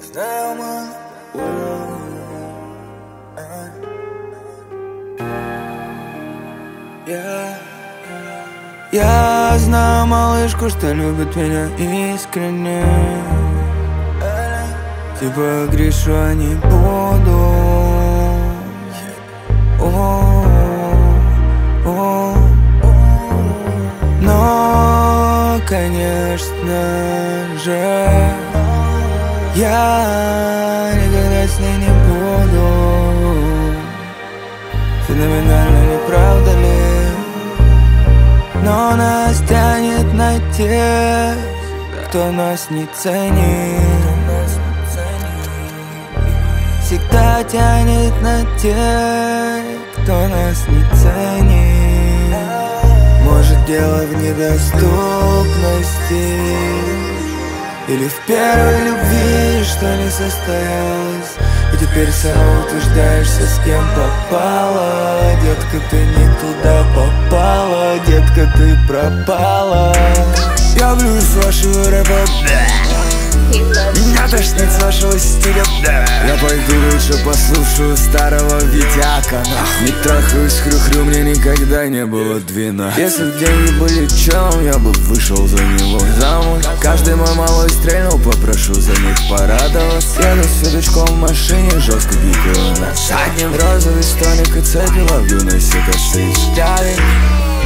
знаю, мало. Я знаю малышку, что любит меня искренне. Типа грешу, а не буду. Но, конечно же, я никогда с ней не буду. Феноменально, не правда ли? Но нас тянет на тех, кто нас не ценит. Всегда тянет на тех, кто нас не ценит. Может, дело в недоступности или в первой любви, что не состоялось. И теперь самоутверждаешься, с кем попала. Детка, ты не туда попала. Детка, ты пропала. Я влюблюсь в вашего рэпа. Меня тошнит с вашего стиля. Я пойду лучше послушаю старого Витяка. Не трахаюсь, хрю-хрю, мне никогда не было двина. Если б деньги были челом, я бы вышел за него замуж. Каждый мой малой стрельнул, попрошу за них порадоваться. Еду с седучком в машине, жестко гикаю на заднем. Розовый столик и цепи ловлю на сеточный штавик.